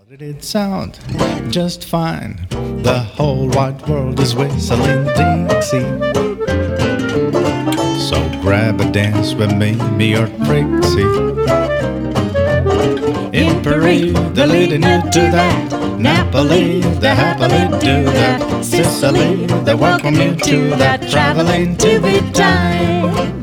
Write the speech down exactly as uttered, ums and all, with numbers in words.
It sound just fine. The whole wide world is whistling Dixie. So grab a dance with me, me or Trixie. In Peru, they're leading you to that. Napoli, they're happily do that. Sicily, they welcome you to that. Traveling to be time.